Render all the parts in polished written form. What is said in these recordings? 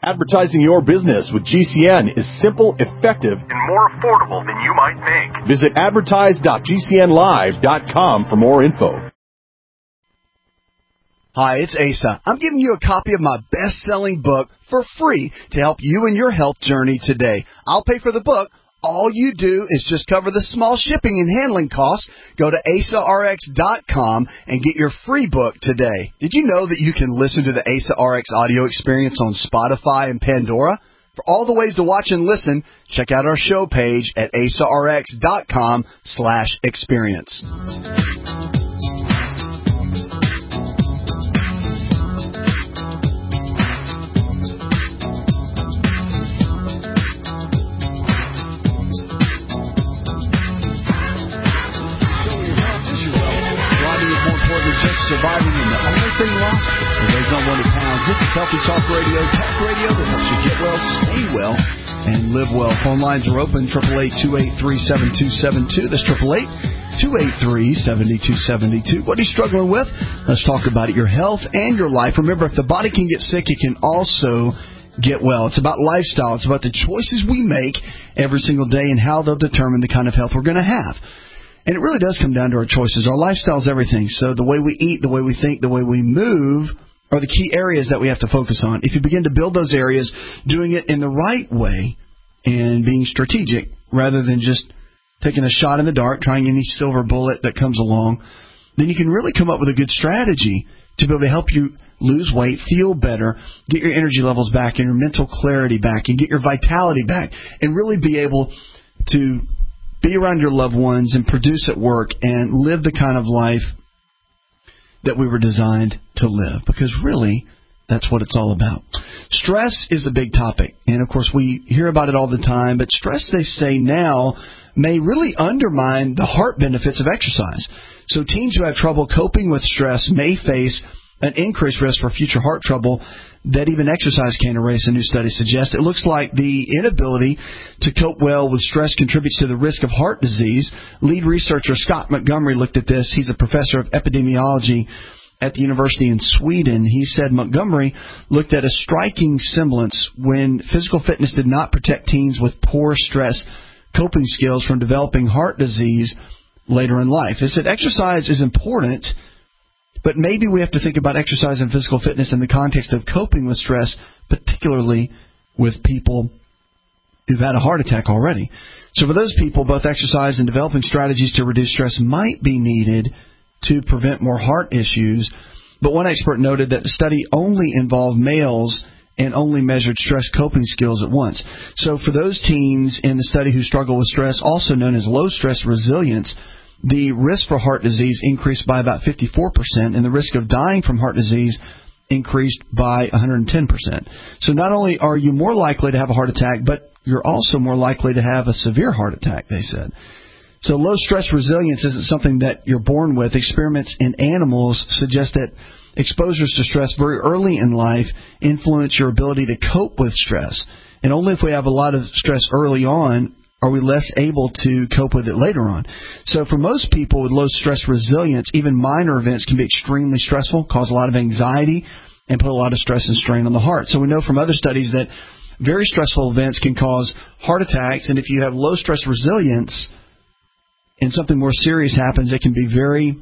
Advertising your business with GCN is simple, effective, and more affordable than you might think. Visit advertise.gcnlive.com for more info. Hi, it's Asa. I'm giving you a copy of my best-selling book for free to help you in your health journey today. I'll pay for the book. All you do is just cover the small shipping and handling costs. Go to AsaRx.com and get your free book today. Did you know that you can listen to the Asa RX audio experience on Spotify and Pandora? For all the ways to watch and listen, check out our show page at AsaRx.com/experience. Surviving in the only thing lost is those unwanted pounds. This is Healthy Talk Radio, talk radio that helps you get well, stay well, and live well. Phone lines are open, 888-283-7272. That's 888-283-7272. What are you struggling with? Let's talk about it, your health and your life. Remember, if the body can get sick, it can also get well. It's about lifestyle. It's about the choices we make every single day and how they'll determine the kind of health we're going to have. And it really does come down to our choices. Our lifestyle is everything. So the way we eat, the way we think, the way we move are the key areas that we have to focus on. If you begin to build those areas, doing it in the right way and being strategic rather than just taking a shot in the dark, trying any silver bullet that comes along, then you can really come up with a good strategy to be able to help you lose weight, feel better, get your energy levels back and your mental clarity back and get your vitality back and really be able to be around your loved ones and produce at work and live the kind of life that we were designed to live. Because really, that's what it's all about. Stress is a big topic. And, of course, we hear about it all the time. But stress, they say now, may really undermine the heart benefits of exercise. So teens who have trouble coping with stress may face an increased risk for future heart trouble that even exercise can't erase, a new study suggests. It looks like the inability to cope well with stress contributes to the risk of heart disease. Lead researcher Scott Montgomery looked at this. He's a professor of epidemiology at the university in Sweden. He said Montgomery looked at a striking semblance when physical fitness did not protect teens with poor stress coping skills from developing heart disease later in life. He said exercise is important, but maybe we have to think about exercise and physical fitness in the context of coping with stress, particularly with people who've had a heart attack already. So for those people, both exercise and developing strategies to reduce stress might be needed to prevent more heart issues. But one expert noted that the study only involved males and only measured stress coping skills at once. So for those teens in the study who struggle with stress, also known as low stress resilience, the risk for heart disease increased by about 54%, and the risk of dying from heart disease increased by 110%. So not only are you more likely to have a heart attack, but you're also more likely to have a severe heart attack, they said. So low stress resilience isn't something that you're born with. Experiments in animals suggest that exposures to stress very early in life influence your ability to cope with stress. And only if we have a lot of stress early on are we less able to cope with it later on. So for most people with low stress resilience, even minor events can be extremely stressful, cause a lot of anxiety, and put a lot of stress and strain on the heart. So we know from other studies that very stressful events can cause heart attacks, and if you have low stress resilience and something more serious happens, it can be very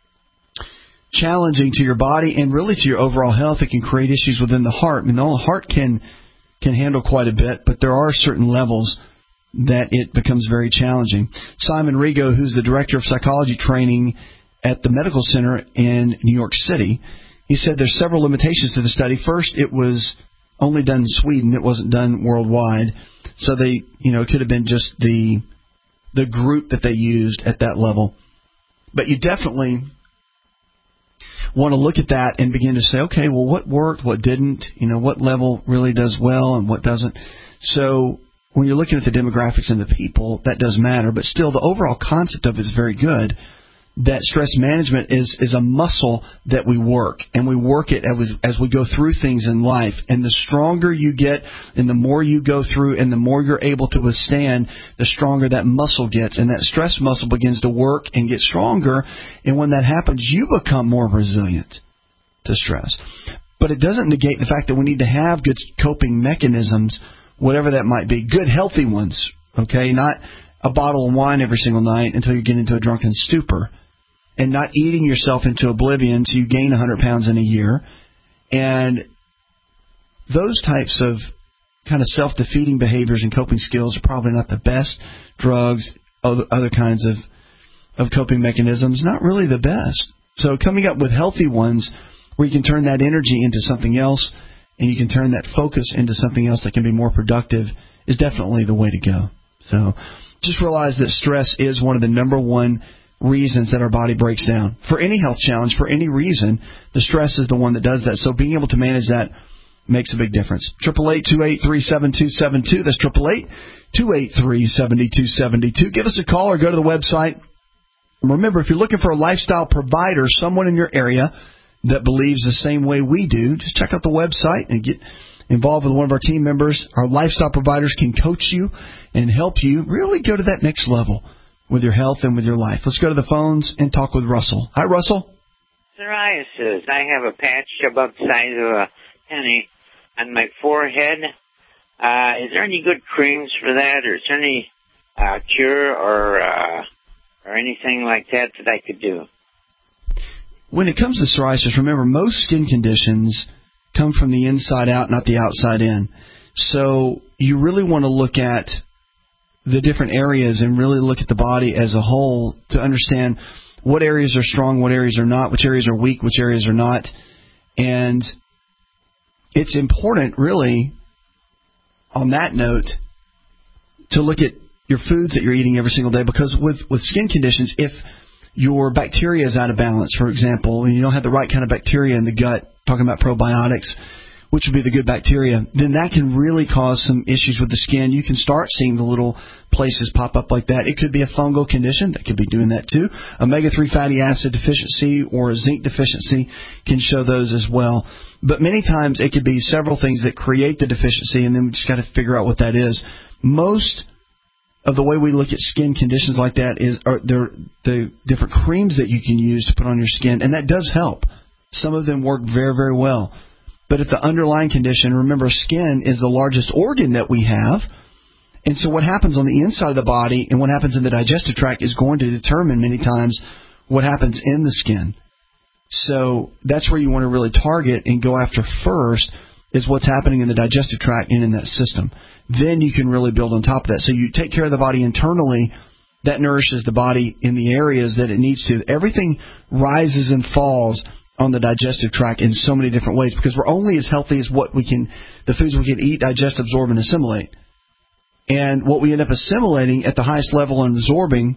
challenging to your body and really to your overall health. It can create issues within the heart. I mean, the heart can handle quite a bit, but there are certain levels that it becomes very challenging. Simon Rigo, who's the director of psychology training at the medical center in New York City, he said there's several limitations to the study. First, it was only done in Sweden. It wasn't done worldwide. So it could have been just the group that they used at that level. But you definitely want to look at that and begin to say, okay, well, what worked, what didn't, what level really does well and what doesn't. So when you're looking at the demographics and the people, that does matter. But still, the overall concept of it is very good, that stress management is a muscle that we work, and we work it as we go through things in life. And the stronger you get and the more you go through and the more you're able to withstand, the stronger that muscle gets. And that stress muscle begins to work and get stronger. And when that happens, you become more resilient to stress. but it doesn't negate the fact that we need to have good coping mechanisms, whatever that might be, good healthy ones, okay? Not a bottle of wine every single night until you get into a drunken stupor, and not eating yourself into oblivion so you gain 100 pounds in a year. And those types of kind of self-defeating behaviors and coping skills are probably not the best. Drugs, other kinds of coping mechanisms, not really the best. So coming up with healthy ones where you can turn that energy into something else and you can turn that focus into something else that can be more productive is definitely the way to go. So just realize that stress is one of the number one reasons that our body breaks down. For any health challenge, for any reason, the stress is the one that does that. So being able to manage that makes a big difference. 888-283-7272. That's 888-283-7272. Give us a call or go to the website. Remember, if you're looking for a lifestyle provider, someone in your area that believes the same way we do, just check out the website and get involved with one of our team members. Our lifestyle providers can coach you and help you really go to that next level with your health and with your life. Let's go to the phones and talk with Russell. Hi, Russell. Psoriasis. I have a patch about the size of a penny on my forehead. Is there any good creams for that, or is there any cure or anything like that I could do? When it comes to psoriasis, remember, most skin conditions come from the inside out, not the outside in. So you really want to look at the different areas and really look at the body as a whole to understand what areas are strong, what areas are not, which areas are weak, which areas are not. And it's important, really, on that note, to look at your foods that you're eating every single day, because with skin conditions, if your bacteria is out of balance, for example, and you don't have the right kind of bacteria in the gut, talking about probiotics, which would be the good bacteria, then that can really cause some issues with the skin. You can start seeing the little places pop up like that. It could be a fungal condition that could be doing that too. Omega-3 fatty acid deficiency or a zinc deficiency can show those as well. But many times it could be several things that create the deficiency, and then we just got to figure out what that is. Most of the way we look at skin conditions like that are the different creams that you can use to put on your skin, and that does help. Some of them work very, very well. But if the underlying condition, remember, skin is the largest organ that we have, and so what happens on the inside of the body and what happens in the digestive tract is going to determine many times what happens in the skin. So that's where you want to really target and go after first, is what's happening in the digestive tract and in that system. Then you can really build on top of that. So you take care of the body internally, that nourishes the body in the areas that it needs to. Everything rises and falls on the digestive tract in so many different ways, because we're only as healthy as the foods we can eat, digest, absorb, and assimilate. And what we end up assimilating at the highest level and absorbing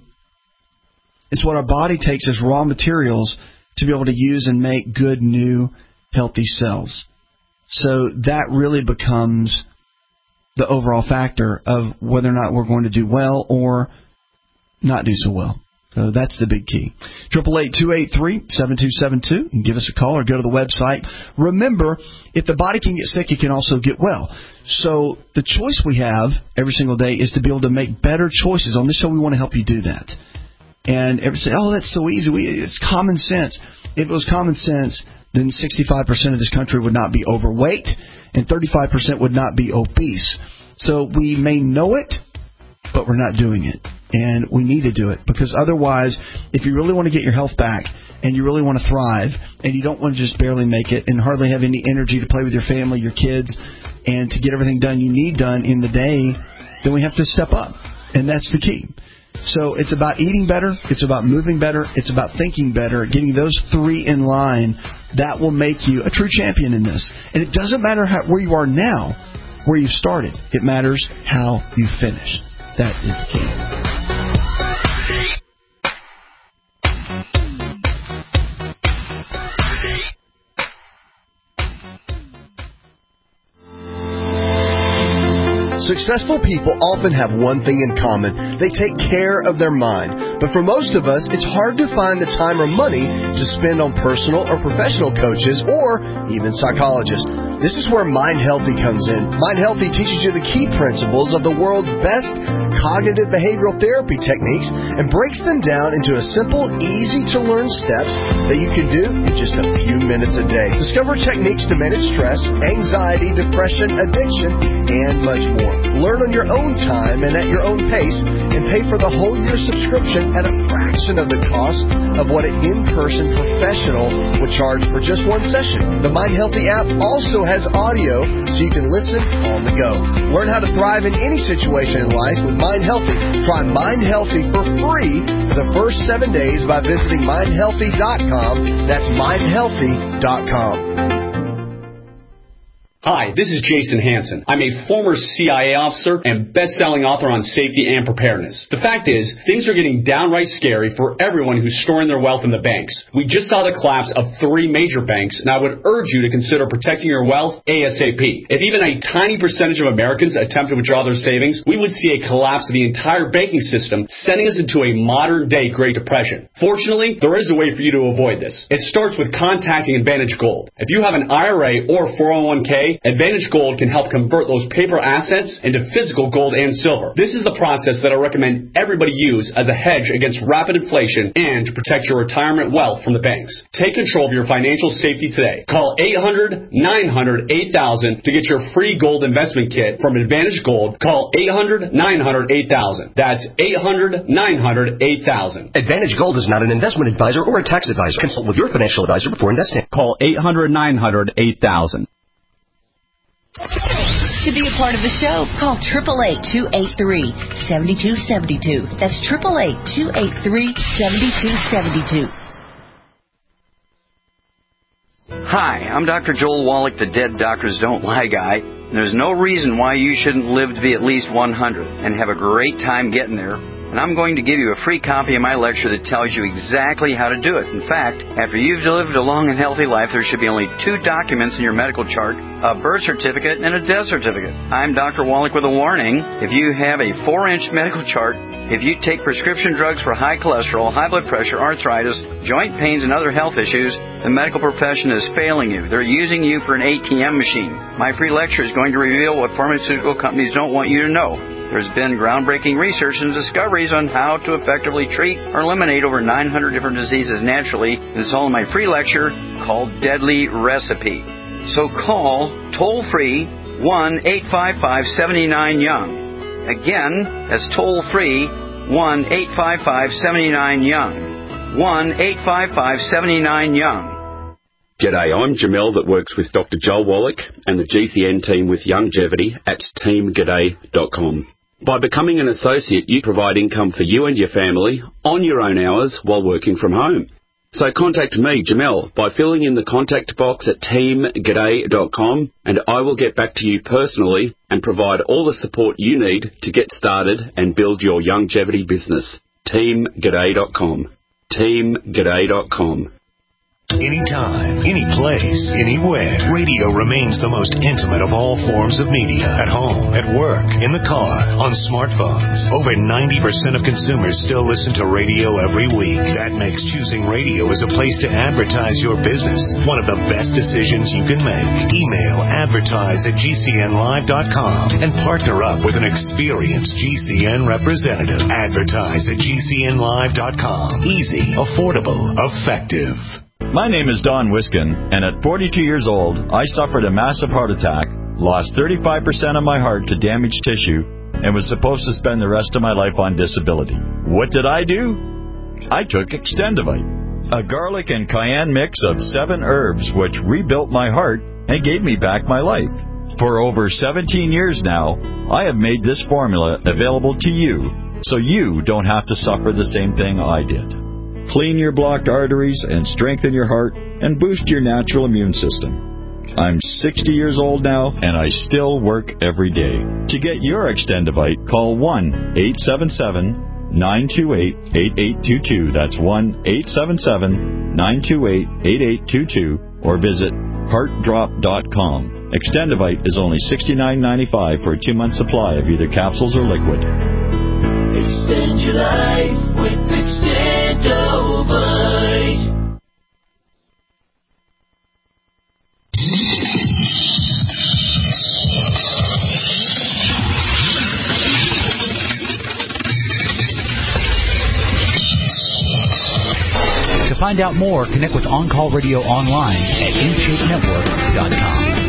is what our body takes as raw materials to be able to use and make good, new, healthy cells. So that really becomes the overall factor of whether or not we're going to do well or not do so well. So that's the big key. 888-283-7272. You can give us a call or go to the website. Remember, if the body can get sick, it can also get well. So the choice we have every single day is to be able to make better choices. On this show, we want to help you do that. And everyone say, oh, that's so easy. It's common sense. If it was common sense, then 65% of this country would not be overweight and 35% would not be obese. So we may know it, but we're not doing it. And we need to do it, because otherwise, if you really want to get your health back and you really want to thrive and you don't want to just barely make it and hardly have any energy to play with your family, your kids, and to get everything done you need done in the day, then we have to step up. And that's the key. So it's about eating better, it's about moving better, it's about thinking better, getting those three in line. That will make you a true champion in this. And it doesn't matter where you are now, where you've started. It matters how you finish. That is the key. Successful people often have one thing in common. They take care of their mind. But for most of us, it's hard to find the time or money to spend on personal or professional coaches or even psychologists. This is where Mind Healthy comes in. Mind Healthy teaches you the key principles of the world's best cognitive behavioral therapy techniques and breaks them down into a simple, easy-to-learn steps that you can do in just a few minutes a day. Discover techniques to manage stress, anxiety, depression, addiction, and much more. Learn on your own time and at your own pace, and pay for the whole year subscription at a fraction of the cost of what an in-person professional would charge for just one session. The Mind Healthy app also has audio so you can listen on the go. Learn how to thrive in any situation in life with Mind Healthy. Try Mind Healthy for free for the first 7 days by visiting mindhealthy.com. That's mindhealthy.com. Hi, this is Jason Hansen. I'm a former CIA officer and best-selling author on safety and preparedness. The fact is, things are getting downright scary for everyone who's storing their wealth in the banks. We just saw the collapse of 3 major banks, and I would urge you to consider protecting your wealth ASAP. If even a tiny percentage of Americans attempt to withdraw their savings, we would see a collapse of the entire banking system, sending us into a modern-day Great Depression. Fortunately, there is a way for you to avoid this. It starts with contacting Advantage Gold. If you have an IRA or 401k, Advantage Gold can help convert those paper assets into physical gold and silver. This is the process that I recommend everybody use as a hedge against rapid inflation and to protect your retirement wealth from the banks. Take control of your financial safety today. Call 800-900-8000 to get your free gold investment kit from Advantage Gold. Call 800-900-8000. That's 800-900-8000. Advantage Gold is not an investment advisor or a tax advisor. Consult with your financial advisor before investing. Call 800-900-8000. To be a part of the show, call 888-283-7272. That's 888-283-7272. Hi, I'm Dr. Joel Wallach, the Dead Doctors Don't Lie guy. And there's no reason why you shouldn't live to be at least 100 and have a great time getting there. And I'm going to give you a free copy of my lecture that tells you exactly how to do it. In fact, after you've lived a long and healthy life, there should be only 2 documents in your medical chart, a birth certificate and a death certificate. I'm Dr. Wallach with a warning. If you have a 4-inch medical chart, if you take prescription drugs for high cholesterol, high blood pressure, arthritis, joint pains, and other health issues, the medical profession is failing you. They're using you for an ATM machine. My free lecture is going to reveal what pharmaceutical companies don't want you to know. There's been groundbreaking research and discoveries on how to effectively treat or eliminate over 900 different diseases naturally. It's all in my free lecture called Deadly Recipe. So call toll-free 1-855-79-YOUNG. Again, that's toll-free 1-855-79-YOUNG. 1-855-79-YOUNG. G'day, I'm Jamel that works with Dr. Joel Wallach and the GCN team with Longevity at teamg'day.com. By becoming an associate, you provide income for you and your family on your own hours while working from home. So contact me, Jamel, by filling in the contact box at teamg'day.com, and I will get back to you personally and provide all the support you need to get started and build your longevity business. teamg'day.com. teamg'day.com. Anytime, any place, anywhere. Radio remains the most intimate of all forms of media. At home, at work, in the car, on smartphones. Over 90% of consumers still listen to radio every week. That makes choosing radio as a place to advertise your business one of the best decisions you can make. Email advertise@gcnlive.com and partner up with an experienced GCN representative. Advertise@gcnlive.com. Easy, affordable, effective. My name is Don Wiskin, and at 42 years old, I suffered a massive heart attack, lost 35% of my heart to damaged tissue, and was supposed to spend the rest of my life on disability. What did I do? I took Extendivite, a garlic and cayenne mix of 7 herbs which rebuilt my heart and gave me back my life. For over 17 years now, I have made this formula available to you, so you don't have to suffer the same thing I did. Clean your blocked arteries and strengthen your heart and boost your natural immune system. I'm 60 years old now, and I still work every day. To get your Extendivite, call 1-877-928-8822. That's 1-877-928-8822, or visit heartdrop.com. Extendivite is only $69.95 for a 2-month supply of either capsules or liquid. Extend your life with Extendovite. find out more, connect with On Call Radio online at InShapeNetwork.com.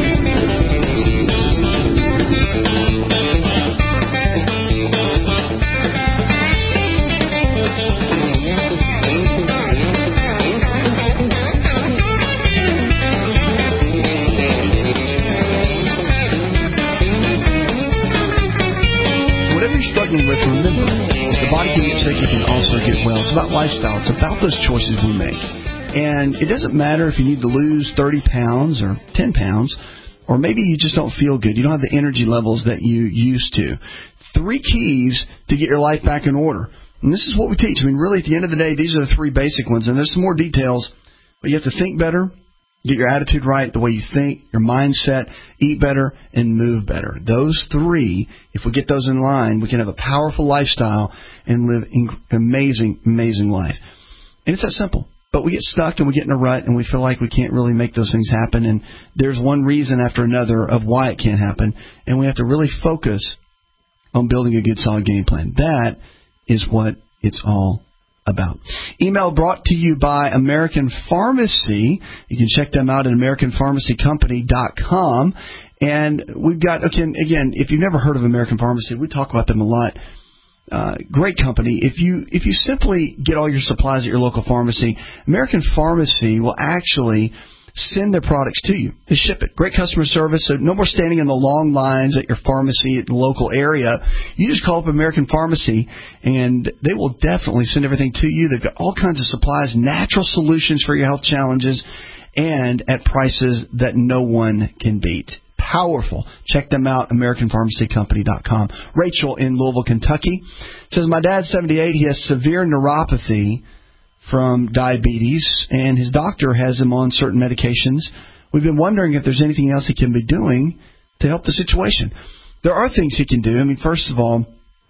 Struggling with, remember, the body can get sick, it can also get well. It's about lifestyle. It's about those choices we make. And it doesn't matter if you need to lose 30 pounds or 10 pounds, or maybe you just don't feel good. You don't have the energy levels that you used to. 3 keys to get your life back in order. And this is what we teach. I mean, really, at the end of the day, these are the 3 basic ones. And there's some more details, but you have to think better, get your attitude right, the way you think, your mindset, eat better, and move better. Those 3, if we get those in line, we can have a powerful lifestyle and live an amazing, amazing life. And it's that simple. But we get stuck and we get in a rut and we feel like we can't really make those things happen. And there's one reason after another of why it can't happen. And we have to really focus on building a good, solid game plan. That is what it's all about. Email brought to you by American Pharmacy. You can check them out at AmericanPharmacyCompany.com. And we've got, again, if you've never heard of American Pharmacy, we talk about them a lot. Great company. If you simply get all your supplies at your local pharmacy, American Pharmacy will actually send their products to you. They ship it. Great customer service, so no more standing in the long lines at your pharmacy at the local area. You just call up American Pharmacy, and they will definitely send everything to you. They've got all kinds of supplies, natural solutions for your health challenges, and at prices that no one can beat. Powerful. Check them out, AmericanPharmacyCompany.com. Rachel in Louisville, Kentucky says, my dad's 78. He has severe neuropathy from diabetes, and his doctor has him on certain medications. We've been wondering if there's anything else he can be doing to help the situation. There are things he can do. I mean, first of all,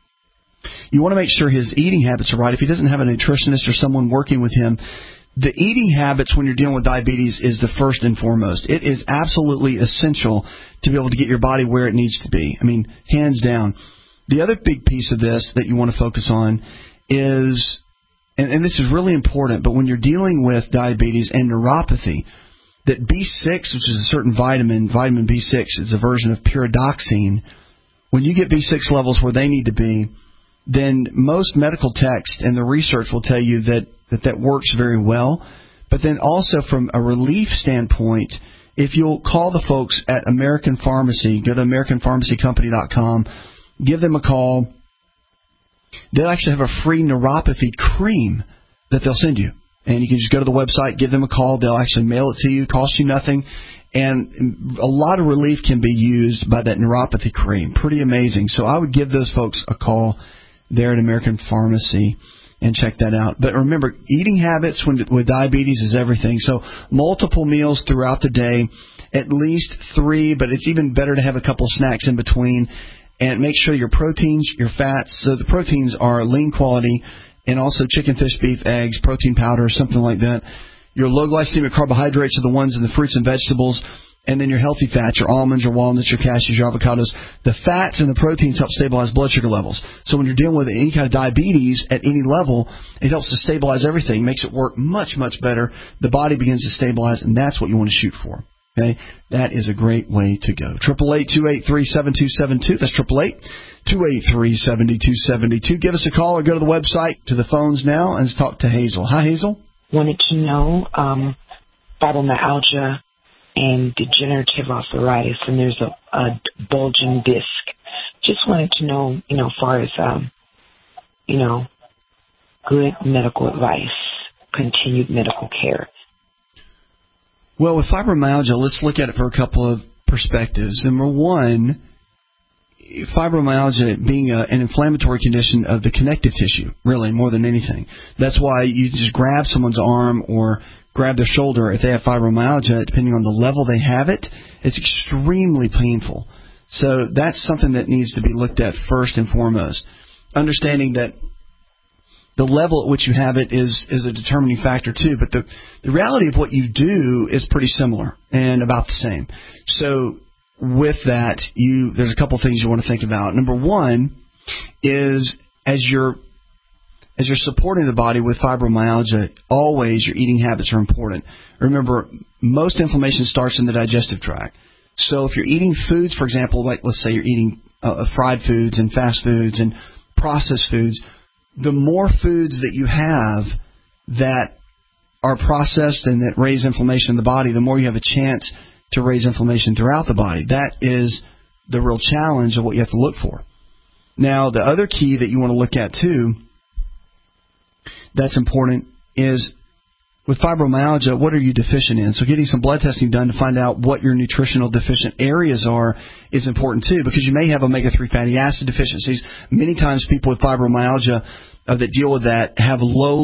you want to make sure his eating habits are right. If he doesn't have a nutritionist or someone working with him, the eating habits when you're dealing with diabetes is the first and foremost. It is absolutely essential to be able to get your body where it needs to be. I mean, hands down. The other big piece of this that you want to focus on is, and this is really important, but when you're dealing with diabetes and neuropathy, that B6, which is a certain vitamin B6, is a version of pyridoxine. When you get B6 levels where they need to be, then most medical text and the research will tell you that works very well. But then also from a relief standpoint, if you'll call the folks at American Pharmacy, go to AmericanPharmacyCompany.com, give them a call. They'll actually have a free neuropathy cream that they'll send you. And you can just go to the website, give them a call. They'll actually mail it to you, cost you nothing. And a lot of relief can be used by that neuropathy cream. Pretty amazing. So I would give those folks a call there at American Pharmacy and check that out. But remember, eating habits with diabetes is everything. So multiple meals throughout the day, at least 3, but it's even better to have a couple snacks in between. And make sure your proteins, your fats, so the proteins are lean quality, and also chicken, fish, beef, eggs, protein powder, something like that. Your low glycemic carbohydrates are the ones in the fruits and vegetables, and then your healthy fats, your almonds, your walnuts, your cashews, your avocados. The fats and the proteins help stabilize blood sugar levels. So when you're dealing with any kind of diabetes at any level, it helps to stabilize everything, makes it work much, much better. The body begins to stabilize, and that's what you want to shoot for. Okay, that is a great way to go. 888-283-7272. That's 888-283-7272. Give us a call or go to the website, to the phones now, and let's talk to Hazel. Hi, Hazel. Wanted to know fibromyalgia and degenerative arthritis, and there's a bulging disc. Just wanted to know, as far as, good medical advice, continued medical care. Well, with fibromyalgia, let's look at it for a couple of perspectives. Number one, fibromyalgia being an inflammatory condition of the connective tissue, really, more than anything. That's why you just grab someone's arm or grab their shoulder if they have fibromyalgia, depending on the level they have it, it's extremely painful. So that's something that needs to be looked at first and foremost. Understanding that the level at which you have it is a determining factor too, but the reality of what you do is pretty similar and about the same. So with that, there's a couple things you want to think about. Number one is, as you're as you're supporting the body with fibromyalgia, always your eating habits are important. Remember, most inflammation starts in the digestive tract. So if you're eating foods, for example, like let's say you're eating fried foods and fast foods and processed foods, the more foods that you have that are processed and that raise inflammation in the body, the more you have a chance to raise inflammation throughout the body. That is the real challenge of what you have to look for. Now, the other key that you want to look at, too, that's important is with fibromyalgia, what are you deficient in? So getting some blood testing done to find out what your nutritional deficient areas are is important, too, because you may have omega-3 fatty acid deficiencies. Many times people with fibromyalgia that deal with that have low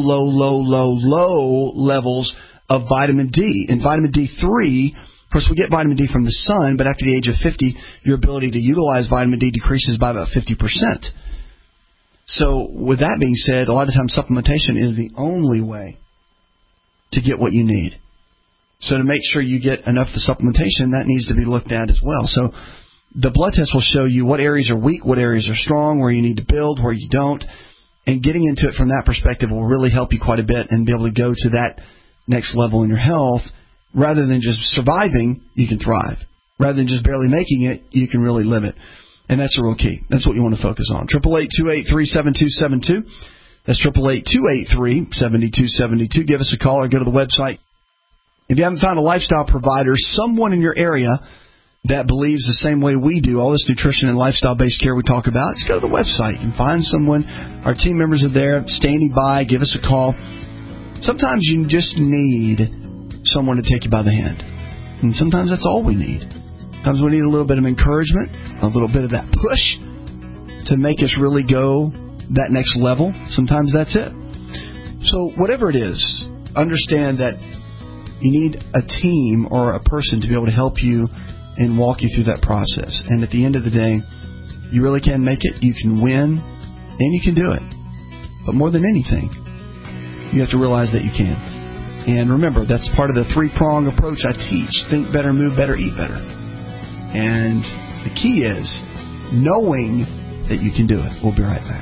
levels of vitamin D. And vitamin D3, of course, we get vitamin D from the sun, but after the age of 50, your ability to utilize vitamin D decreases by about 50%. So with that being said, a lot of times supplementation is the only way to get what you need. So to make sure you get enough of the supplementation, that needs to be looked at as well. So the blood test will show you what areas are weak, what areas are strong, where you need to build, where you don't. And getting into it from that perspective will really help you quite a bit and be able to go to that next level in your health. Rather than just surviving, you can thrive. Rather than just barely making it, you can really live it. And that's a real key. That's what you want to focus on. 888-283-7272. That's 888-283-7272. Give us a call or go to the website. If you haven't found a lifestyle provider, someone in your area that believes the same way we do, all this nutrition and lifestyle-based care we talk about, just go to the website and find someone. Our team members are there standing by. Give us a call. Sometimes you just need someone to take you by the hand. And sometimes that's all we need. Sometimes we need a little bit of encouragement, a little bit of that push to make us really go that next level. Sometimes that's it. So whatever it is, understand that you need a team or a person to be able to help you and walk you through that process. And at the end of the day, you really can make it, you can win, and you can do it. But more than anything, you have to realize that you can. And remember, that's part of the three-prong approach I teach. Think better, move better, eat better. And the key is knowing that you can do it. We'll be right back.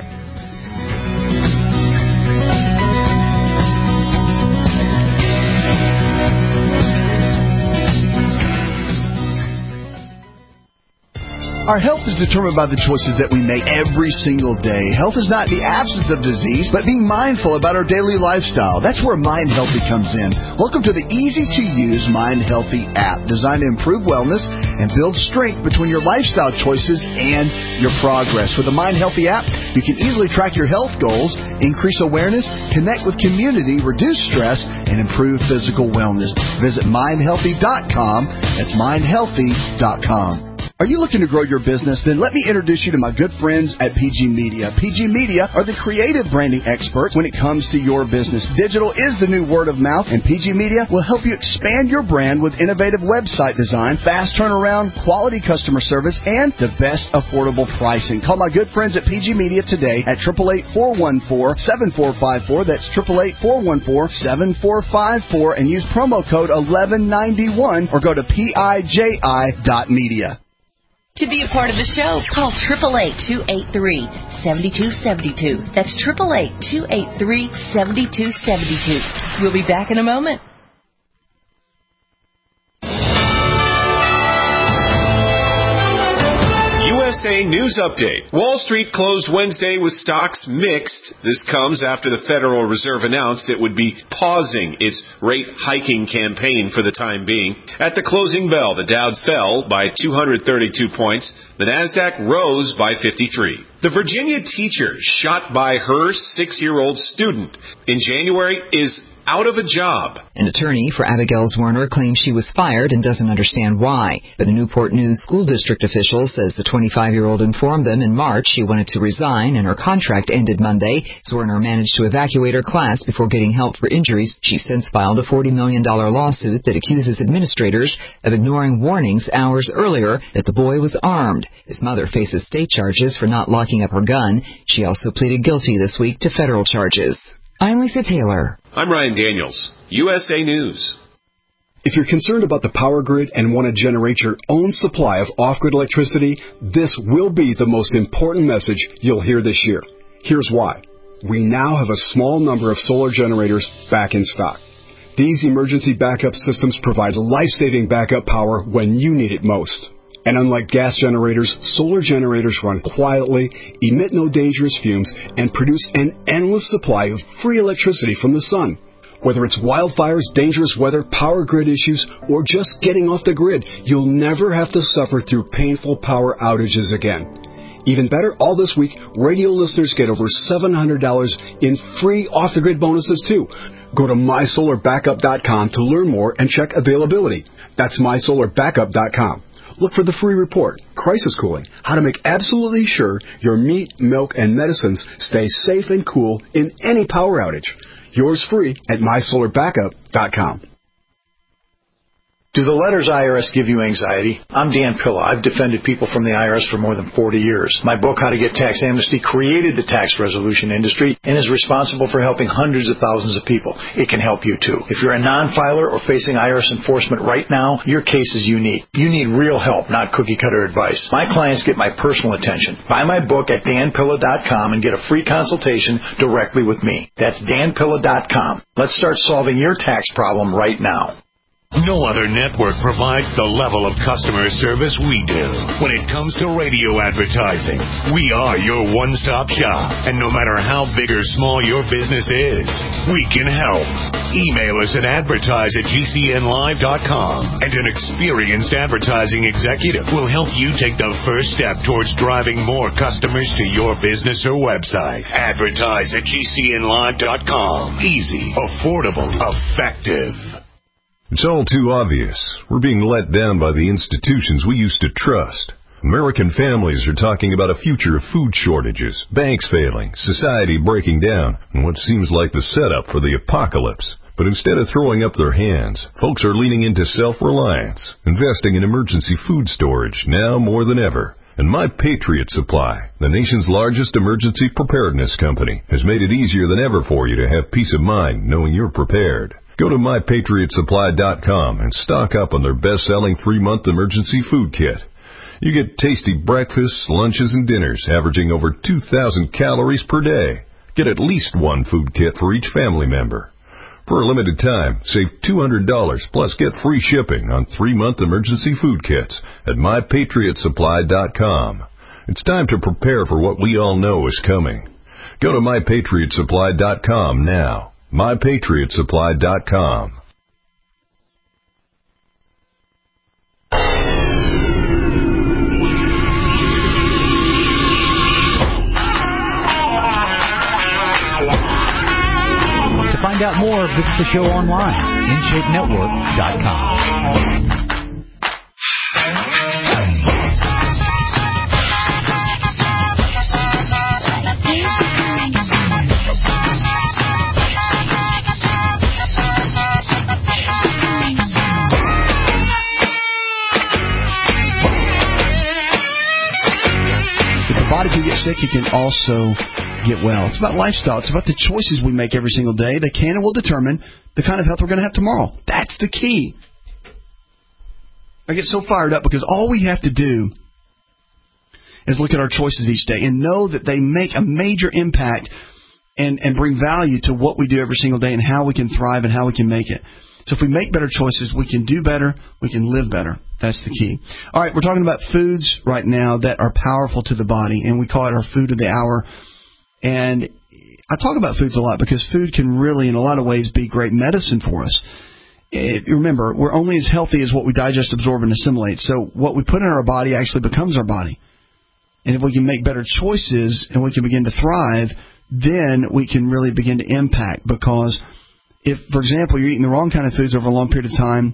Our health is determined by the choices that we make every single day. Health is not the absence of disease, but being mindful about our daily lifestyle. That's where Mind Healthy comes in. Welcome to the easy-to-use Mind Healthy app, designed to improve wellness and build strength between your lifestyle choices and your progress. With the Mind Healthy app, you can easily track your health goals, increase awareness, connect with community, reduce stress, and improve physical wellness. Visit mindhealthy.com. That's mindhealthy.com. Are you looking to grow your business? Then let me introduce you to my good friends at PG Media. PG Media are the creative branding experts when it comes to your business. Digital is the new word of mouth, and PG Media will help you expand your brand with innovative website design, fast turnaround, quality customer service, and the best affordable pricing. Call my good friends at PG Media today at 888-414-7454. That's 888-414-7454, and use promo code 1191 or go to PIJI.media. To be a part of the show, call 888-283-7272. That's 888-283-7272. We'll be back in a moment. USA News Update. Wall Street closed Wednesday with stocks mixed. This comes after the Federal Reserve announced it would be pausing its rate hiking campaign for the time being. At the closing bell, the Dow fell by 232 points. The Nasdaq rose by 53. The Virginia teacher shot by her 6-year-old student in January is out of a job. An attorney for Abigail Zwerner claims she was fired and doesn't understand why. But a Newport News school district official says the 25-year-old informed them in March she wanted to resign and her contract ended Monday. Zwerner managed to evacuate her class before getting help for injuries. She's since filed a $40 million lawsuit that accuses administrators of ignoring warnings hours earlier that the boy was armed. His mother faces state charges for not locking up her gun. She also pleaded guilty this week to federal charges. I'm Lisa Taylor. I'm Ryan Daniels, USA News. If you're concerned about the power grid and want to generate your own supply of off-grid electricity, this will be the most important message you'll hear this year. Here's why. we now have a small number of solar generators back in stock. These emergency backup systems provide life-saving backup power when you need it most. And unlike gas generators, solar generators run quietly, emit no dangerous fumes, and produce an endless supply of free electricity from the sun. Whether it's wildfires, dangerous weather, power grid issues, or just getting off the grid, you'll never have to suffer through painful power outages again. Even better, all this week, radio listeners get over $700 in free off-the-grid bonuses, too. Go to MySolarBackup.com to learn more and check availability. That's MySolarBackup.com. Look for the free report, Crisis Cooling, how to make absolutely sure your meat, milk, and medicines stay safe and cool in any power outage. Yours free at MySolarBackup.com. Do the letters IRS give you anxiety? I'm Dan Pilla. I've defended people from the IRS for more than 40 years. My book, How to Get Tax Amnesty, created the tax resolution industry and is responsible for helping hundreds of thousands of people. It can help you too. If you're a non-filer or facing IRS enforcement right now, your case is unique. You need real help, not cookie-cutter advice. My clients get my personal attention. Buy my book at danpilla.com and get a free consultation directly with me. That's danpilla.com. Let's start solving your tax problem right now. No other network provides the level of customer service we do. When it comes to radio advertising, we are your one-stop shop. And no matter how big or small your business is, we can help. Email us at advertise@gcnlive.com, and an experienced advertising executive will help you take the first step towards driving more customers to your business or website. Advertise at gcnlive.com. Easy, affordable, effective. It's all too obvious. We're being let down by the institutions we used to trust. American families are talking about a future of food shortages, banks failing, society breaking down, and what seems like the setup for the apocalypse. But instead of throwing up their hands, folks are leaning into self-reliance, investing in emergency food storage now more than ever. And My Patriot Supply, the nation's largest emergency preparedness company, has made it easier than ever for you to have peace of mind knowing you're prepared. Go to MyPatriotSupply.com and stock up on their best-selling 3-month emergency food kit. You get tasty breakfasts, lunches, and dinners averaging over 2,000 calories per day. Get at least one food kit for each family member. For a limited time, save $200 plus get free shipping on 3-month emergency food kits at MyPatriotSupply.com. It's time to prepare for what we all know is coming. Go to MyPatriotSupply.com now. MyPatriotSupply.com. To find out more, visit the show online, InShapeNetwork.com. Body can get sick, it can also get well. It's about lifestyle. It's about the choices we make every single day that can and will determine the kind of health we're going to have tomorrow. That's the key. I get so fired up because all we have to do is look at our choices each day and know that they make a major impact and bring value to what we do every single day and how we can thrive and how we can make it. So if we make better choices, we can do better, we can live better. That's the key. All right, we're talking about foods right now that are powerful to the body, and we call it our food of the hour. And I talk about foods a lot because food can really, in a lot of ways, be great medicine for us. Remember, we're only as healthy as what we digest, absorb, and assimilate. So what we put in our body actually becomes our body. And if we can make better choices and we can begin to thrive, then we can really begin to impact. Because if, for example, you're eating the wrong kind of foods over a long period of time,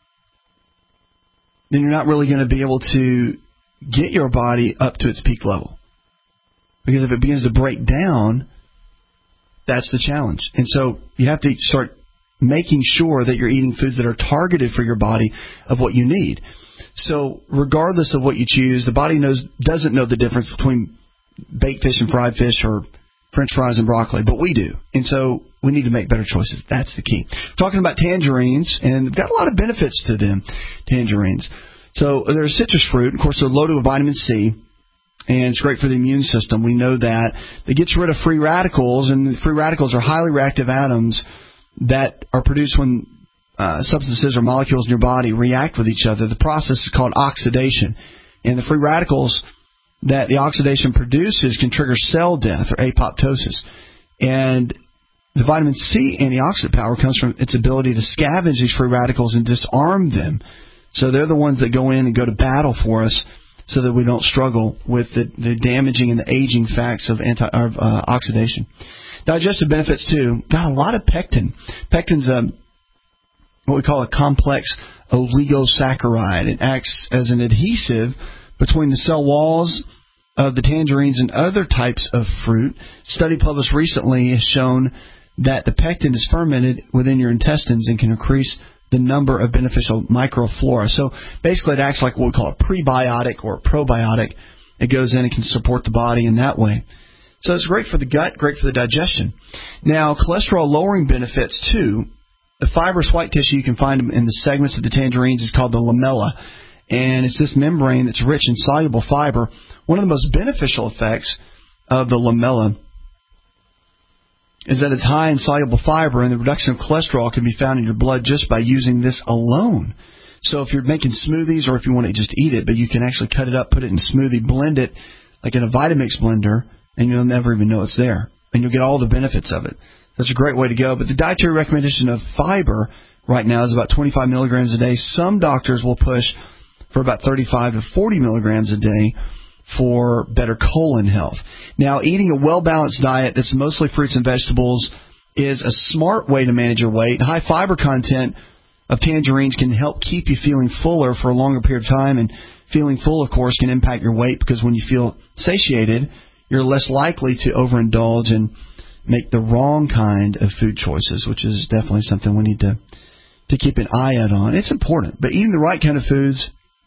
then you're not really going to be able to get your body up to its peak level. Because if it begins to break down, that's the challenge. And so you have to start making sure that you're eating foods that are targeted for your body of what you need. So regardless of what you choose, the body doesn't know the difference between baked fish and fried fish or French fries and broccoli, but we do. And so we need to make better choices. That's the key. Talking about tangerines, and they've got a lot of benefits to them, tangerines. So they're a citrus fruit. Of course, they're loaded with vitamin C. and it's great for the immune system. We know that. It gets rid of free radicals, and the free radicals are highly reactive atoms that are produced when substances or molecules in your body react with each other. The process is called oxidation, and the free radicals that the oxidation produces can trigger cell death or apoptosis. And the vitamin C antioxidant power comes from its ability to scavenge these free radicals and disarm them. So they're the ones that go in and go to battle for us so that we don't struggle with the damaging and the aging facts of oxidation. Digestive benefits, too. Got a lot of pectin. Pectin's what we call a complex oligosaccharide. It acts as an adhesive between the cell walls of the tangerines and other types of fruit. A study published recently has shown that the pectin is fermented within your intestines and can increase the number of beneficial microflora. So basically it acts like what we call a prebiotic or a probiotic. It goes in and can support the body in that way. So it's great for the gut, great for the digestion. Now, cholesterol-lowering benefits, too. The fibrous white tissue, you can find them in the segments of the tangerines, is called the lamella. And it's this membrane that's rich in soluble fiber. One of the most beneficial effects of the lamella is that it's high in soluble fiber, and the reduction of cholesterol can be found in your blood just by using this alone. So if you're making smoothies or if you want to just eat it, but you can actually cut it up, put it in a smoothie, blend it like in a Vitamix blender, and you'll never even know it's there. And you'll get all the benefits of it. That's a great way to go. But the dietary recommendation of fiber right now is about 25 milligrams a day. Some doctors will push for about 35 to 40 milligrams a day for better colon health. Now, eating a well-balanced diet that's mostly fruits and vegetables is a smart way to manage your weight. High fiber content of tangerines can help keep you feeling fuller for a longer period of time, and feeling full, of course, can impact your weight because when you feel satiated, you're less likely to overindulge and make the wrong kind of food choices, which is definitely something we need to keep an eye out on. It's important, but eating the right kind of foods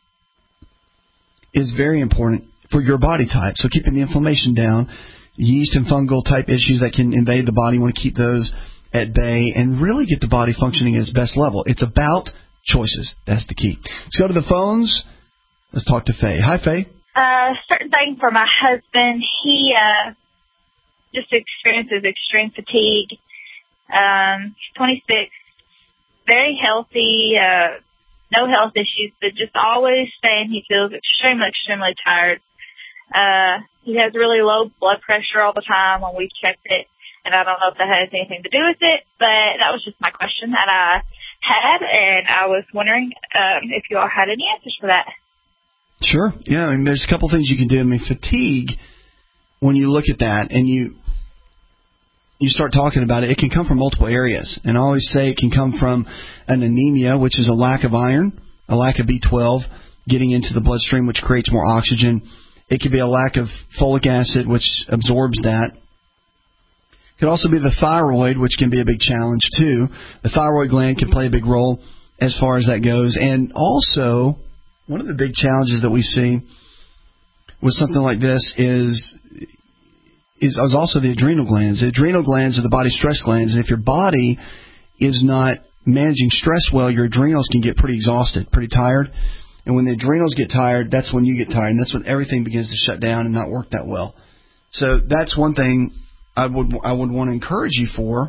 is very important for your body type. So keeping the inflammation down, yeast and fungal type issues that can invade the body, you want to keep those at bay and really get the body functioning at its best level. It's about choices. That's the key. Let's go to the phones. Let's talk to Faye. Hi, Faye. Certain thing for my husband. He just experiences extreme fatigue. He's 26, very healthy, no health issues, but just always saying he feels extremely tired. He has really low blood pressure all the time when we've checked it, and I don't know if that has anything to do with it, but that was just my question that I had, and I was wondering if you all had any answers for that. Sure. Yeah, I mean, there's a couple things you can do. I mean, fatigue, when you look at that and you start talking about it, it can come from multiple areas. And I always say it can come from an anemia, which is a lack of iron, a lack of B12 getting into the bloodstream, which creates more oxygen. It could be a lack of folic acid, which absorbs that. It could also be the thyroid, which can be a big challenge, too. The thyroid gland can play a big role as far as that goes. And also, one of the big challenges that we see with something like this is also the adrenal glands. The adrenal glands are the body's stress glands, and if your body is not managing stress well, your adrenals can get pretty exhausted, pretty tired. And when the adrenals get tired, that's when you get tired, and that's when everything begins to shut down and not work that well. So that's one thing I would want to encourage you for,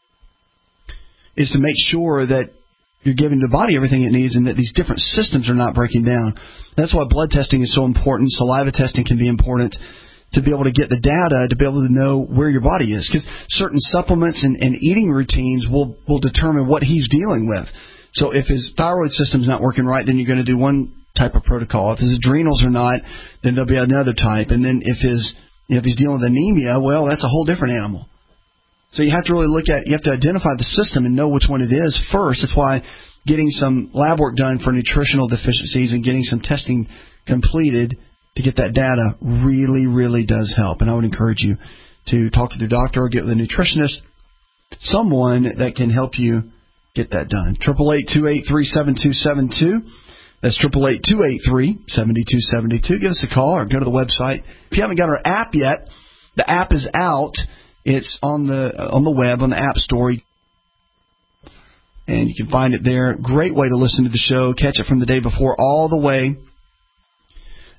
is to make sure that you're giving the body everything it needs and that these different systems are not breaking down. That's why blood testing is so important. Saliva testing can be important to be able to get the data, to be able to know where your body is. Because certain supplements and eating routines will determine what he's dealing with. So if his thyroid system's not working right, then you're going to do one type of protocol. If his adrenals are not, then there'll be another type. And then if he's dealing with anemia, well, that's a whole different animal. So you have to really you have to identify the system and know which one it is first. That's why getting some lab work done for nutritional deficiencies and getting some testing completed to get that data really, really does help. And I would encourage you to talk to your doctor or get with a nutritionist, someone that can help you get that done. 888-283-7272. That's 888-283-7272. Give us a call or go to the website. If you haven't got our app yet, the app is out. It's on the web, on the App Store. And you can find it there. Great way to listen to the show. Catch it from the day before all the way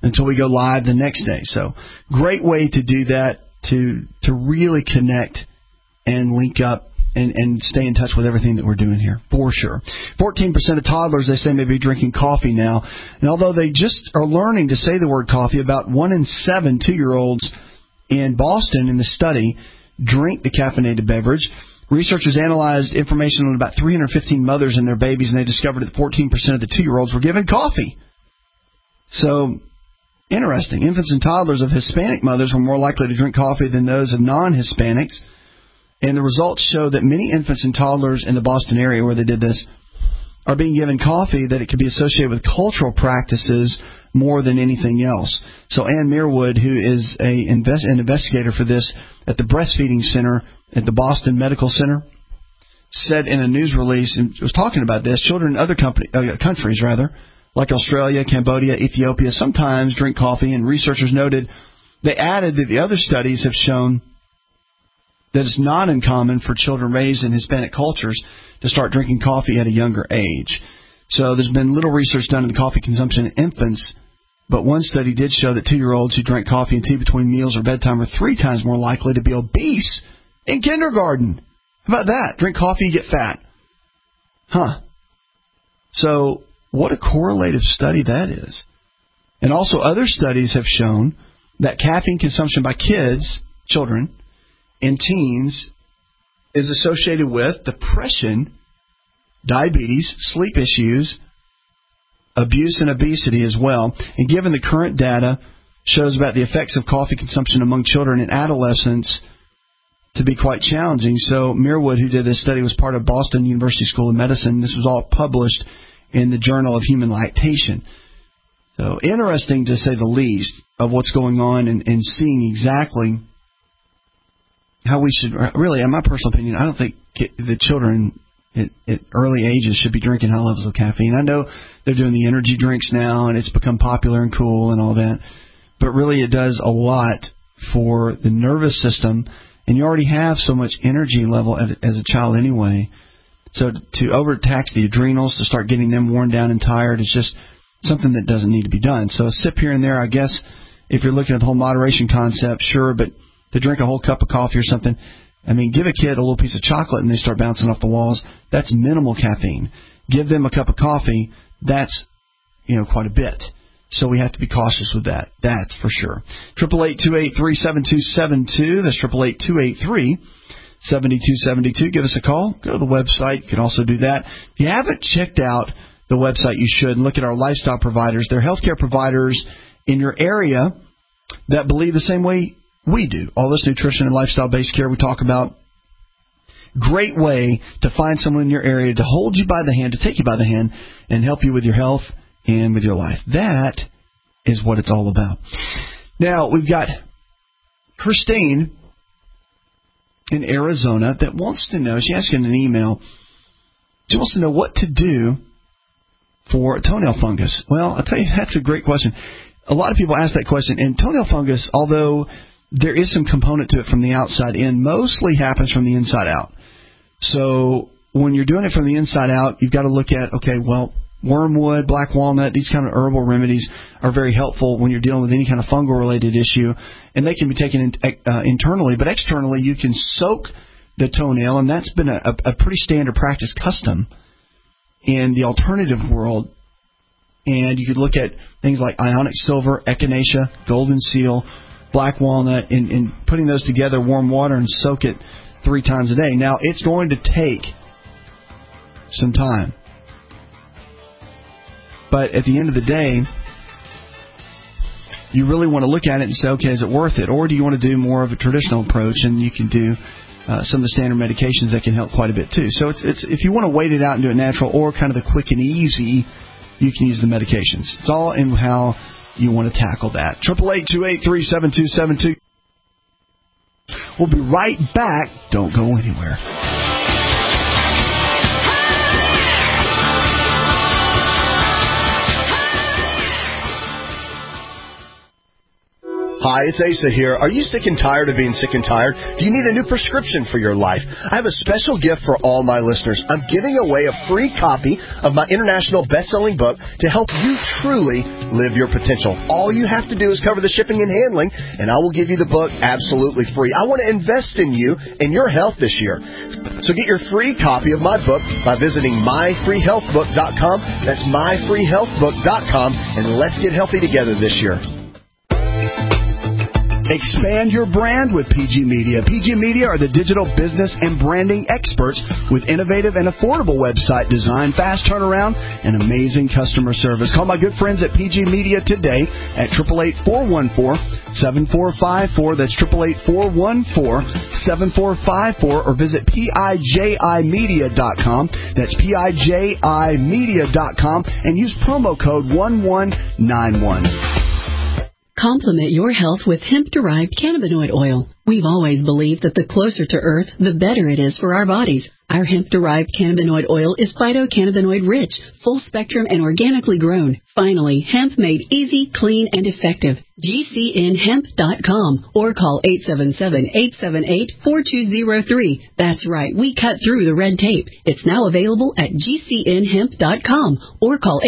until we go live the next day. So great way to do that, to really connect and link up and stay in touch with everything that we're doing here, for sure. 14% of toddlers, they say, may be drinking coffee now. And although they just are learning to say the word coffee, about 1 in 7 2-year-olds in Boston in the study drink the caffeinated beverage. Researchers analyzed information on about 315 mothers and their babies, and they discovered that 14% of the 2-year-olds were given coffee. So, interesting. Infants and toddlers of Hispanic mothers were more likely to drink coffee than those of non-Hispanics. And the results show that many infants and toddlers in the Boston area where they did this are being given coffee, that it could be associated with cultural practices more than anything else. So Ann Meerwood, who is an investigator for this at the Breastfeeding Center at the Boston Medical Center, said in a news release, and was talking about this, children in other countries, like Australia, Cambodia, Ethiopia, sometimes drink coffee, and researchers noted, they added that the other studies have shown that it's not uncommon for children raised in Hispanic cultures to start drinking coffee at a younger age. So there's been little research done in the coffee consumption in infants, but one study did show that 2-year-olds who drank coffee and tea between meals or bedtime were 3 times more likely to be obese in kindergarten. How about that? Drink coffee, you get fat. So what a correlative study that is. And also other studies have shown that caffeine consumption by children, and teens is associated with depression, diabetes, sleep issues, abuse, and obesity as well. And given the current data shows about the effects of coffee consumption among children and adolescents to be quite challenging. So Meerwood, who did this study, was part of Boston University School of Medicine. This was all published in the Journal of Human Lactation. So interesting, to say the least, of what's going on and seeing exactly how we should, really, in my personal opinion, I don't think the children at early ages should be drinking high levels of caffeine. I know they're doing the energy drinks now, and it's become popular and cool and all that, but really it does a lot for the nervous system, and you already have so much energy level as a child anyway. So to overtax the adrenals, to start getting them worn down and tired, is just something that doesn't need to be done. So a sip here and there, I guess, if you're looking at the whole moderation concept, sure, but to drink a whole cup of coffee or something, I mean, give a kid a little piece of chocolate and they start bouncing off the walls. That's minimal caffeine. Give them a cup of coffee, that's, quite a bit. So we have to be cautious with that. That's for sure. 888-283-7272. That's 888-283-7272. Give us a call. Go to the website. You can also do that. If you haven't checked out the website, you should. And look at our lifestyle providers. They're healthcare providers in your area that believe the same way we do. All this nutrition and lifestyle-based care we talk about. Great way to find someone in your area to hold you by the hand, to take you by the hand, and help you with your health and with your life. That is what it's all about. Now, we've got Christine in Arizona that wants to know, she asked in an email, she wants to know what to do for toenail fungus. Well, I'll tell you, that's a great question. A lot of people ask that question, and toenail fungus, although there is some component to it from the outside in, mostly happens from the inside out. So when you're doing it from the inside out, you've got to look at, wormwood, black walnut, these kind of herbal remedies are very helpful when you're dealing with any kind of fungal-related issue, and they can be taken internally. But externally, you can soak the toenail, and that's been a pretty standard practice custom in the alternative world. And you could look at things like ionic silver, echinacea, golden seal, black walnut, and putting those together, warm water, and soak it 3 times a day. Now, it's going to take some time. But at the end of the day, you really want to look at it and say, okay, is it worth it? Or do you want to do more of a traditional approach, and you can do some of the standard medications that can help quite a bit too. So it's if you want to wait it out and do it natural, or kind of the quick and easy, you can use the medications. It's all in how you want to tackle that. 888-283-7272. We'll be right back. Don't go anywhere. Hi, it's Asa here. Are you sick and tired of being sick and tired? Do you need a new prescription for your life? I have a special gift for all my listeners. I'm giving away a free copy of my international best-selling book to help you truly live your potential. All you have to do is cover the shipping and handling, and I will give you the book absolutely free. I want to invest in you and your health this year. So get your free copy of my book by visiting myfreehealthbook.com. That's myfreehealthbook.com, and let's get healthy together this year. Expand your brand with PG Media. PG Media are the digital business and branding experts with innovative and affordable website design, fast turnaround, and amazing customer service. Call my good friends at PG Media today at 888-414-7454. That's 888-414-7454, or visit PIJImedia.com. That's PIJImedia.com, and use promo code 1191. Complement your health with hemp-derived cannabinoid oil. We've always believed that the closer to Earth, the better it is for our bodies. Our hemp-derived cannabinoid oil is phytocannabinoid-rich, full-spectrum, and organically grown. Finally, hemp made easy, clean, and effective. GCNhemp.com or call 877-878-4203. That's right, we cut through the red tape. It's now available at GCNhemp.com or call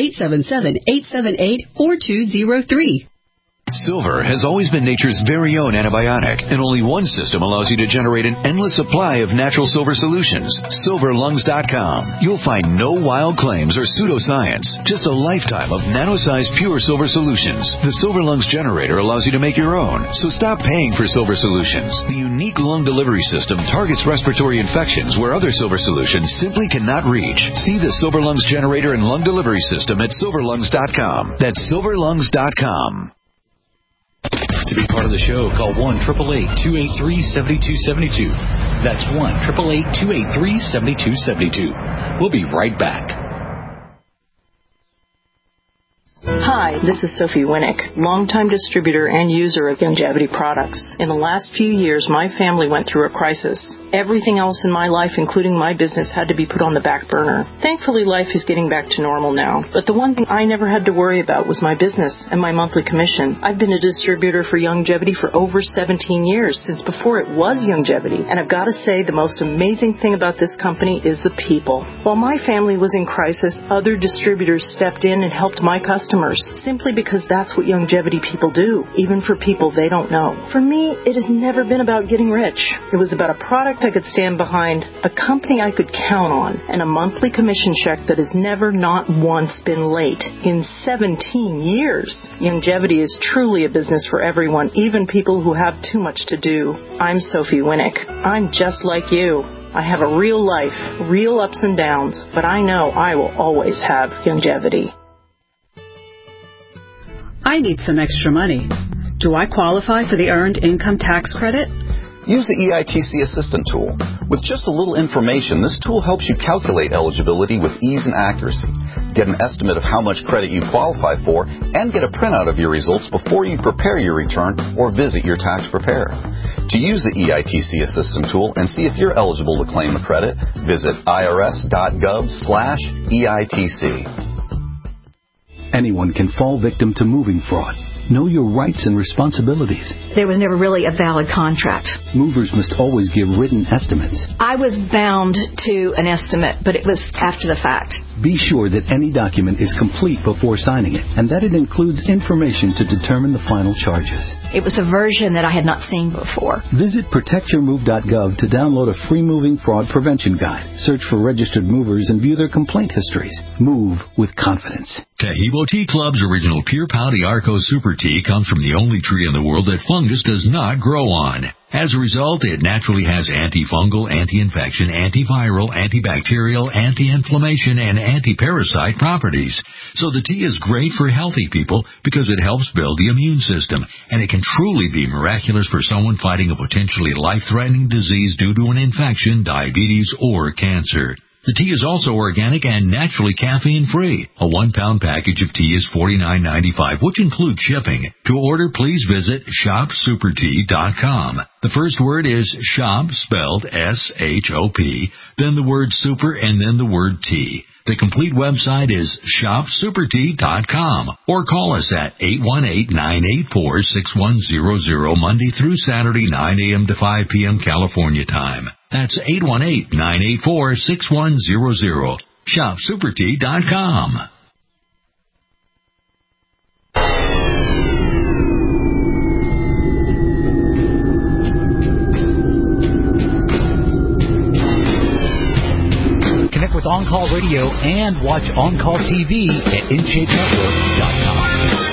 877-878-4203. Silver has always been nature's very own antibiotic, and only one system allows you to generate an endless supply of natural silver solutions. SilverLungs.com. You'll find no wild claims or pseudoscience, just a lifetime of nano-sized pure silver solutions. The Silver Lungs generator allows you to make your own, so stop paying for silver solutions. The unique lung delivery system targets respiratory infections where other silver solutions simply cannot reach. See the Silver Lungs generator and lung delivery system at SilverLungs.com. That's SilverLungs.com. To be part of the show, call 1-888-283-7272. That's 1-888-283-7272. We'll be right back. Hi, this is Sophie Winnick, longtime distributor and user of Youngevity products. In the last few years, my family went through a crisis. Everything else in my life, including my business, had to be put on the back burner. Thankfully, life is getting back to normal now. But the one thing I never had to worry about was my business and my monthly commission. I've been a distributor for Youngevity for over 17 years, since before it was Youngevity. And I've got to say, the most amazing thing about this company is the people. While my family was in crisis, other distributors stepped in and helped my customers, simply because that's what Youngevity people do, even for people they don't know. For me, it has never been about getting rich. It was about a product I could stand behind, a company I could count on, and a monthly commission check that has never not once been late. In 17 years, Youngevity is truly a business for everyone, even people who have too much to do. I'm Sophie Winnick. I'm just like you. I have a real life, real ups and downs, but I know I will always have Youngevity. I need some extra money. Do I qualify for the Earned Income Tax Credit? Use the EITC Assistant tool. With just a little information, this tool helps you calculate eligibility with ease and accuracy, get an estimate of how much credit you qualify for, and get a printout of your results before you prepare your return or visit your tax preparer. To use the EITC Assistant tool and see if you're eligible to claim a credit, visit irs.gov/EITC. Anyone can fall victim to moving fraud. Know your rights and responsibilities. There was never really a valid contract. Movers must always give written estimates. I was bound to an estimate, but it was after the fact. Be sure that any document is complete before signing it, and that it includes information to determine the final charges. It was a version that I had not seen before. Visit protectyourmove.gov to download a free moving fraud prevention guide. Search for registered movers and view their complaint histories. Move with confidence. Tahibo Tea Club's original Pure Pouty Arco Super Tea comes from the only tree in the world that fungus does not grow on. As a result, it naturally has antifungal, anti-infection, antiviral, antibacterial, anti-inflammation, and anti-parasite properties. So the tea is great for healthy people because it helps build the immune system, and it can truly be miraculous for someone fighting a potentially life-threatening disease due to an infection, diabetes, or cancer. The tea is also organic and naturally caffeine-free. A 1-pound package of tea is $49.95, which includes shipping. To order, please visit shopsupertea.com. The first word is shop, spelled S-H-O-P, then the word super, and then the word tea. The complete website is shopsupertea.com or call us at 818-984-6100 Monday through Saturday, 9 a.m. to 5 p.m. California time. That's 818-984-6100. shopsupertea.com. Connect with On Call Radio and watch On Call TV at InShapeNetwork.com.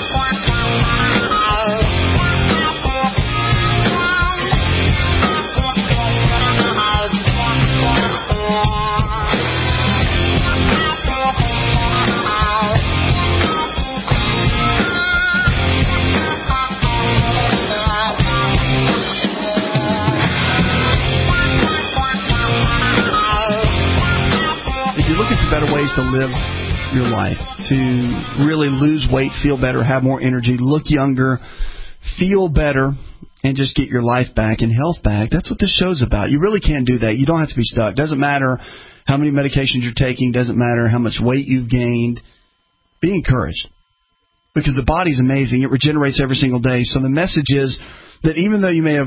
Better ways to live your life, to really lose weight, feel better, have more energy, look younger, feel better, and just get your life back and health back. That's what this show's about. You really can do that. You don't have to be stuck. Doesn't matter how many medications you're taking. Doesn't matter how much weight you've gained. Be encouraged, because the body's amazing. It regenerates every single day. So the message is that even though you may have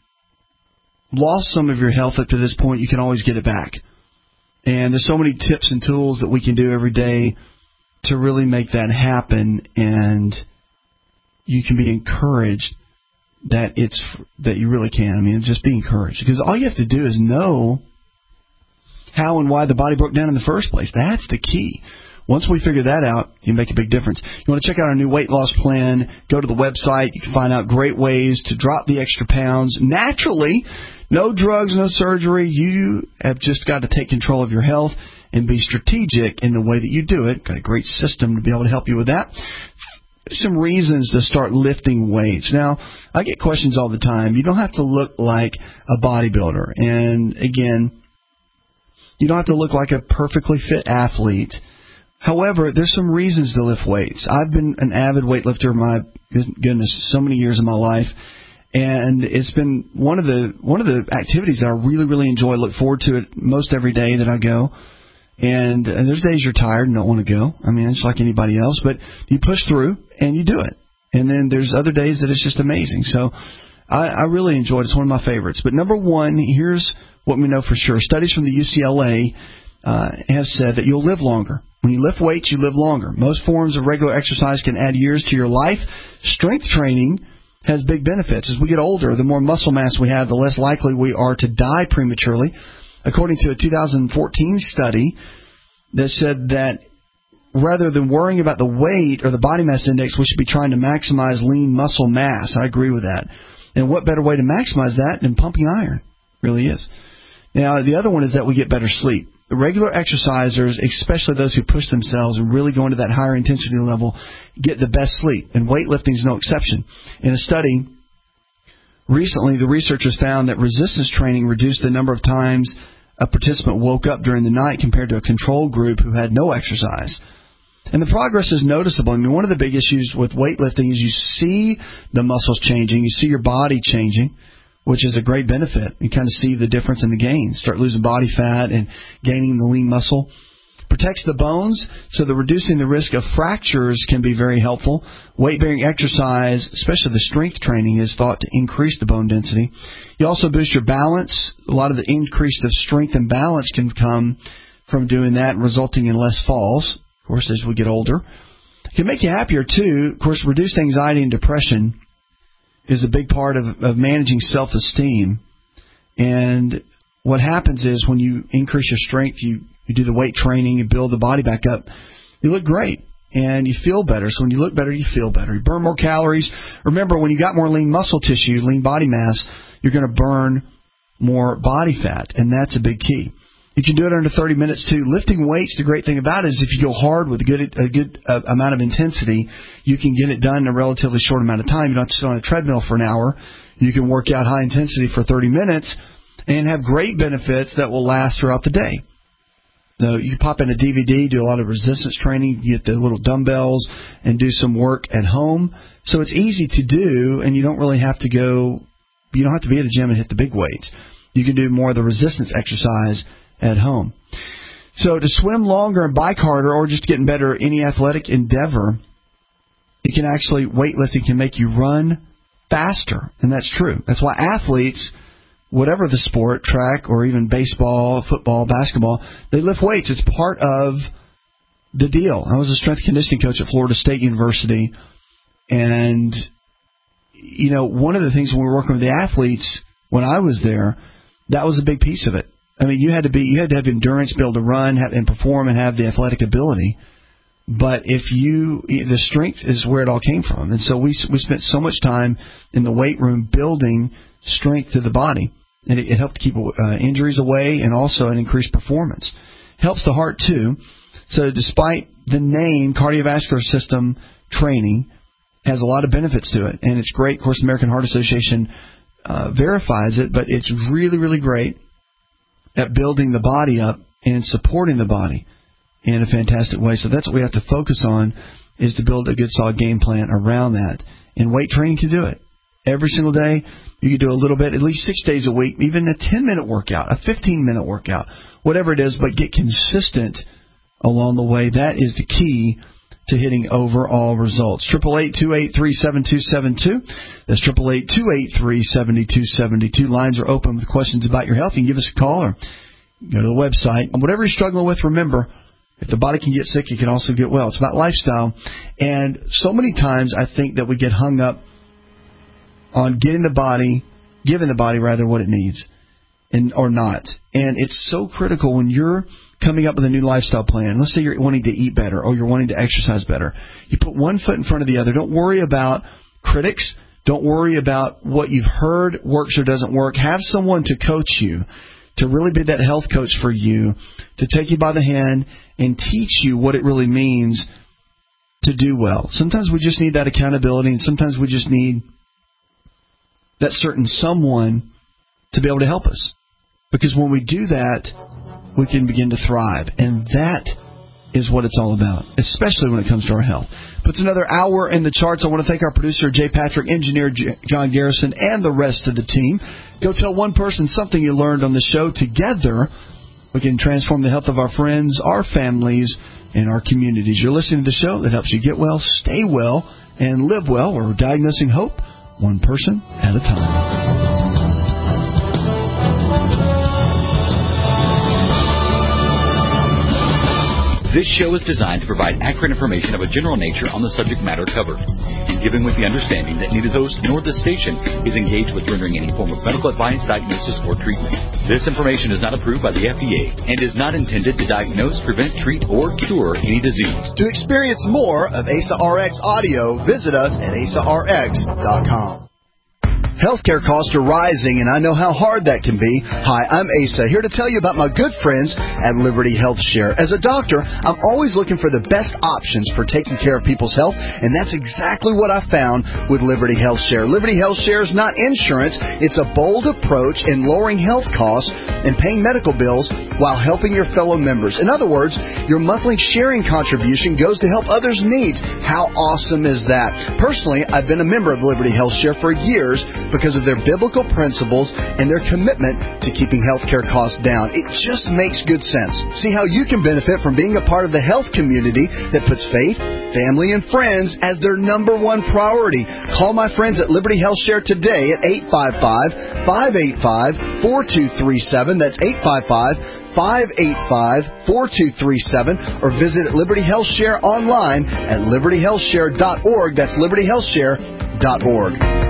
lost some of your health up to this point, you can always get it back. And there's so many tips and tools that we can do every day to really make that happen, and you can be encouraged that you really can. I mean, just be encouraged, because all you have to do is know how and why the body broke down in the first place. That's the key. Once we figure that out, you make a big difference. You want to check out our new weight loss plan, go to the website. You can find out great ways to drop the extra pounds naturally. No drugs, no surgery. You have just got to take control of your health and be strategic in the way that you do it. Got a great system to be able to help you with that. Some reasons to start lifting weights. Now, I get questions all the time. You don't have to look like a bodybuilder. And again, you don't have to look like a perfectly fit athlete. However, there's some reasons to lift weights. I've been an avid weightlifter, my goodness, so many years of my life. And it's been one of the activities that I really, really enjoy. Look forward to it most every day that I go. And there's days you're tired and don't want to go. I mean, it's like anybody else. But you push through and you do it. And then there's other days that it's just amazing. So I really enjoy it. It's one of my favorites. But number one, here's what we know for sure. Studies from the UCLA have said that you'll live longer. When you lift weights, you live longer. Most forms of regular exercise can add years to your life. Strength training has big benefits. As we get older, the more muscle mass we have, the less likely we are to die prematurely. According to a 2014 study that said that rather than worrying about the weight or the body mass index, we should be trying to maximize lean muscle mass. I agree with that. And what better way to maximize that than pumping iron? Really is. Now, the other one is that we get better sleep. The regular exercisers, especially those who push themselves and really go into that higher intensity level, get the best sleep. And weightlifting is no exception. In a study recently, the researchers found that resistance training reduced the number of times a participant woke up during the night compared to a control group who had no exercise. And the progress is noticeable. I mean, one of the big issues with weightlifting is you see the muscles changing, you see your body changing, which is a great benefit. You kind of see the difference in the gains. Start losing body fat and gaining the lean muscle. Protects the bones, so the reducing the risk of fractures can be very helpful. Weight-bearing exercise, especially the strength training, is thought to increase the bone density. You also boost your balance. A lot of the increase of strength and balance can come from doing that, resulting in less falls, of course, as we get older. It can make you happier, too. Of course, reduced anxiety and depression is a big part of managing self-esteem. And what happens is when you increase your strength, you do the weight training, you build the body back up, you look great and you feel better. So when you look better, you feel better. You burn more calories. Remember, when you got more lean muscle tissue, lean body mass, you're going to burn more body fat, and that's a big key. You can do it under 30 minutes, too. Lifting weights, the great thing about it is if you go hard with a good amount of intensity, you can get it done in a relatively short amount of time. You don't have to sit on a treadmill for an hour. You can work out high intensity for 30 minutes and have great benefits that will last throughout the day. So you pop in a DVD, do a lot of resistance training, get the little dumbbells, and do some work at home. So it's easy to do, and you don't really have to go, you don't have to be at a gym and hit the big weights. You can do more of the resistance exercise at home. So to swim longer and bike harder or just getting better at any athletic endeavor, it can actually, weightlifting can make you run faster. And that's true. That's why athletes, whatever the sport, track or even baseball, football, basketball, they lift weights. It's part of the deal. I was a strength conditioning coach at Florida State University. And, you know, one of the things when we were working with the athletes when I was there, that was a big piece of it. I mean, you had to have endurance, be able to run and perform and have the athletic ability. But the strength is where it all came from. And so we spent so much time in the weight room building strength to the body. And it helped keep injuries away and also an increased performance. Helps the heart too. So despite the name, cardiovascular system training has a lot of benefits to it. And it's great. Of course, the American Heart Association verifies it, but it's really, really great at building the body up and supporting the body in a fantastic way. So that's what we have to focus on, is to build a good solid game plan around that. And weight training can do it. Every single day, you can do a little bit, at least 6 days a week, even a 10-minute workout, a 15-minute workout, whatever it is, but get consistent along the way. That is the key to hitting overall results. 888-283-7272. That's 888-283-7272. Lines are open with questions about your health. You can give us a call or go to the website. And whatever you're struggling with, remember, if the body can get sick, it can also get well. It's about lifestyle. And so many times I think that we get hung up on giving the body what it needs or not. And it's so critical when you're coming up with a new lifestyle plan. Let's say you're wanting to eat better or you're wanting to exercise better. You put one foot in front of the other. Don't worry about critics. Don't worry about what you've heard works or doesn't work. Have someone to coach you, to really be that health coach for you, to take you by the hand and teach you what it really means to do well. Sometimes we just need that accountability, and sometimes we just need that certain someone to be able to help us. Because when we do that, we can begin to thrive. And that is what it's all about, especially when it comes to our health. Puts another hour in the charts. I want to thank our producer, Jay Patrick, engineer John Garrison, and the rest of the team. Go tell one person something you learned on the show. Together, we can transform the health of our friends, our families, and our communities. You're listening to the show that helps you get well, stay well, and live well. We're diagnosing hope one person at a time. This show is designed to provide accurate information of a general nature on the subject matter covered, given with the understanding that neither host nor the station is engaged with rendering any form of medical advice, diagnosis, or treatment. This information is not approved by the FDA and is not intended to diagnose, prevent, treat, or cure any disease. To experience more of ASA RX audio, visit us at asarx.com. Healthcare costs are rising, and I know how hard that can be. Hi, I'm Asa, here to tell you about my good friends at Liberty Health Share. As a doctor, I'm always looking for the best options for taking care of people's health, and that's exactly what I found with Liberty Health Share. Liberty Health Share is not insurance. It's a bold approach in lowering health costs and paying medical bills while helping your fellow members. In other words, your monthly sharing contribution goes to help others' needs. How awesome is that? Personally, I've been a member of Liberty Health Share for years because of their biblical principles and their commitment to keeping healthcare costs down. It just makes good sense. See how you can benefit from being a part of the health community that puts faith, family, and friends as their number one priority. Call my friends at Liberty Health Share today at 855-585-4237. That's 855-585-4237, or visit Liberty Health Share online at libertyhealthshare.org. That's libertyhealthshare.org.